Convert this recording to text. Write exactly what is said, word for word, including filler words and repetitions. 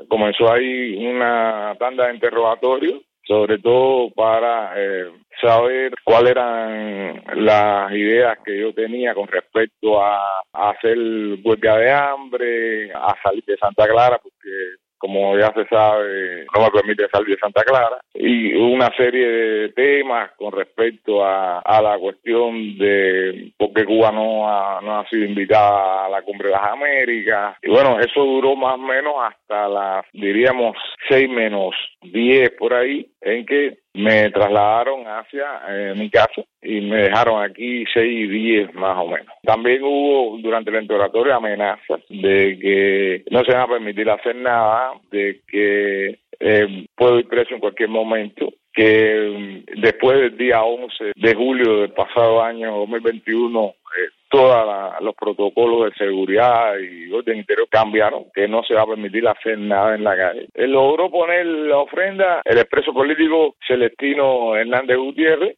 comenzó ahí una tanda de interrogatorios, sobre todo para eh, saber cuáles eran las ideas que yo tenía con respecto a, a hacer huelga de hambre, a salir de Santa Clara, porque como ya se sabe, no me permite salir de Santa Clara, y una serie de temas con respecto a, a la cuestión de por qué Cuba no ha, no ha sido invitada a la Cumbre de las Américas. Y bueno, eso duró más o menos hasta las, diríamos, seis menos diez por ahí, en que me trasladaron hacia eh, mi casa y me dejaron aquí seis diez más o menos. También hubo durante el interrogatorio amenazas de que no se va a permitir hacer nada, de que eh, puedo ir preso en cualquier momento, que después del día once de julio del pasado año dos mil veintiuno eh, todos los protocolos de seguridad y orden interior cambiaron, que no se va a permitir hacer nada en la calle. Él logró poner la ofrenda el expreso político Celestino Hernández Gutiérrez,